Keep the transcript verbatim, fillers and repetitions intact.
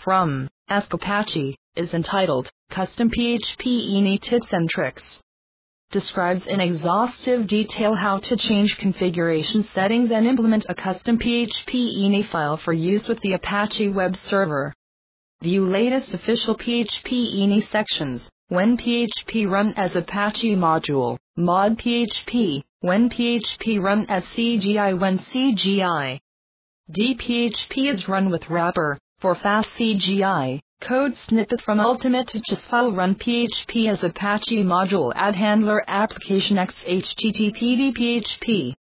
from Ask Apache is entitled Custom P H P I N I Tips and Tricks. Describes in exhaustive detail how to change configuration settings and implement a custom P H P I N I file for use with the Apache web server. View latest official P H P I N I sections. When P H P run as Apache module, mod P H P, when P H P run as C G I, when C G I. D P H P is run with wrapper, for fast C G I, code snippet from Ultimate to just file run P H P as Apache module add handler application X H T T P D P H P.